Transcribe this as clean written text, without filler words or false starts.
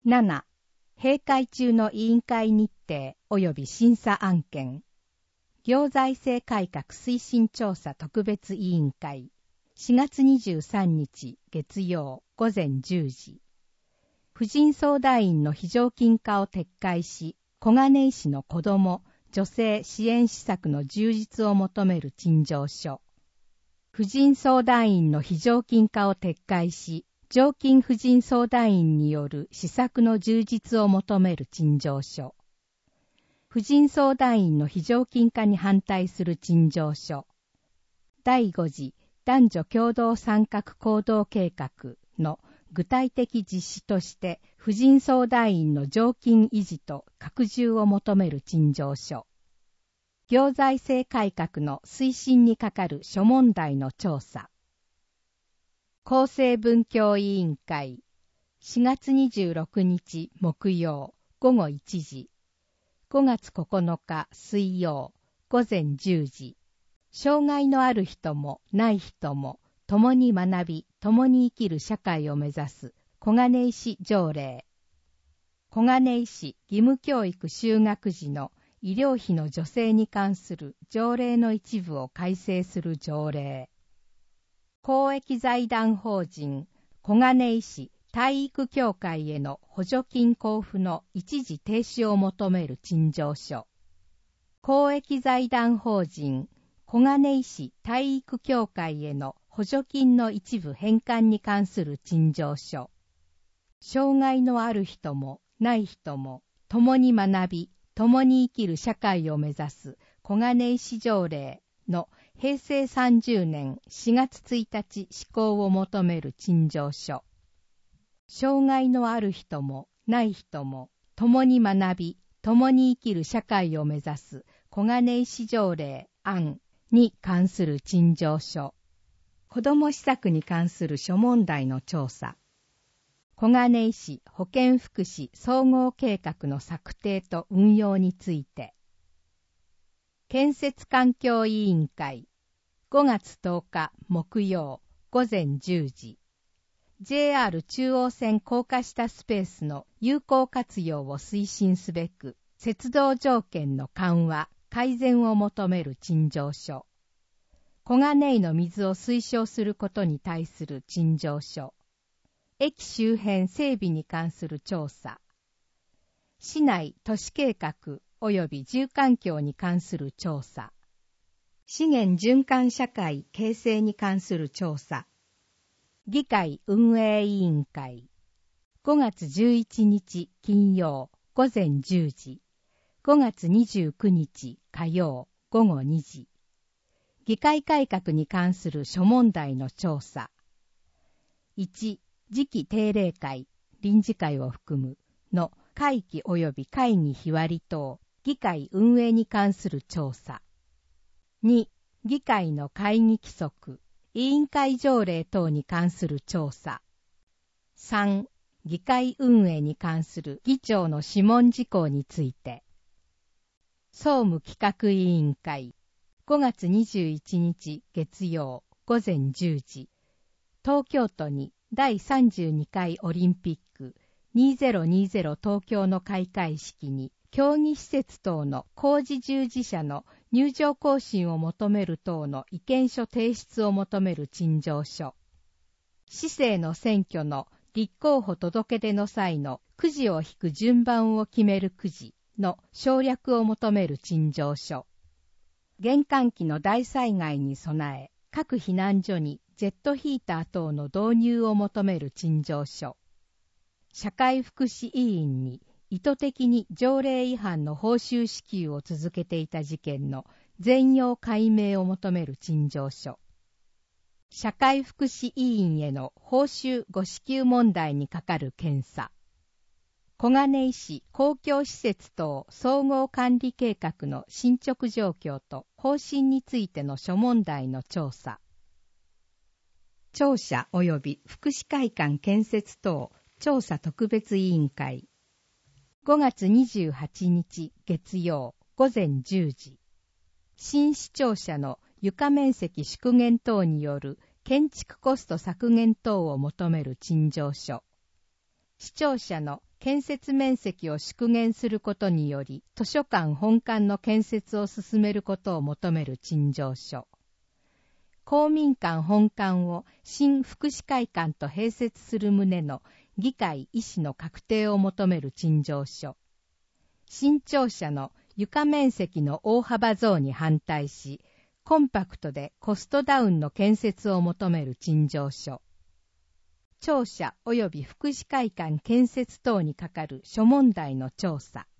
7、閉会中の委員会日程及び審査案件。行財政改革推進調査特別委員会。4月23日月曜午前10時。婦人相談員の非常勤化を撤回し、小金井市の子ども、女性支援施策の充実を求める陳情書。婦人相談員の非常勤化を撤回し、常勤婦人相談員による施策の充実を求める陳情書。婦人相談員の非常勤化に反対する陳情書。第5次男女共同参画行動計画の具体的実施として婦人相談員の常勤維持と拡充を求める陳情書。行財政改革の推進に係る諸問題の調査。厚生文教委員会4月26日木曜午後1時、5月9日水曜午前10時。障害のある人もない人も共に学び、共に生きる社会を目指す小金井市条例。小金井市義務教育就学時の医療費の助成に関する条例の一部を改正する条例。公益財団法人小金井市体育協会への補助金交付の一時停止を求める陳情書。公益財団法人小金井市体育協会への補助金の一部返還に関する陳情書。障害のある人もない人も共に学び、共に生きる社会を目指す小金井市条例の平成30年4月1日施行を求める陳情書。障害のある人もない人も共に学び、共に生きる社会を目指す小金井市条例案に関する陳情書。子ども施策に関する諸問題の調査。小金井市保健福祉総合計画の策定と運用について。建設環境委員会5月10日木曜午前10時。JR 中央線高架下スペースの有効活用を推進すべく、接道条件の緩和、改善を求める陳情書。小金井の水を推奨することに対する陳情書。駅周辺整備に関する調査。市内都市計画及び住環境に関する調査。資源循環社会形成に関する調査。議会運営委員会5月11日金曜午前10時、5月29日火曜午後2時。議会改革に関する諸問題の調査。1、次期定例会、臨時会を含むの会期及び会議日割り等、議会運営に関する調査。2、議会の会議規則、委員会条例等に関する調査。3、議会運営に関する議長の諮問事項について。総務企画委員会5月21日月曜午前10時、東京都に第32回オリンピック2020東京の開会式に競技施設等の工事従事者の入場行進を求める等の意見書提出を求める陳情書。市政の選挙の立候補届出の際のくじを引く順番を決めるくじの省略を求める陳情書。厳寒期の大災害に備え、各避難所にジェットヒーター等の導入を求める陳情書。社会福祉委員に意図的に条例違反の報酬支給を続けていた事件の全容解明を求める陳情書。社会福祉委員への報酬誤支給問題にかかる検査。小金井市公共施設等総合管理計画の進捗状況と方針についての諸問題の調査。庁舎及び福祉会館建設等調査特別委員会5月28日月曜午前10時。新市庁舎の床面積縮減等による建築コスト削減等を求める陳情書。市庁舎の建設面積を縮減することにより図書館本館の建設を進めることを求める陳情書。公民館本館を新福祉会館と併設する旨の議会意思の確定を求める陳情書。新庁舎の床面積の大幅増に反対し、コンパクトでコストダウンの建設を求める陳情書。庁舎及び福祉会館建設等にかかる諸問題の調査。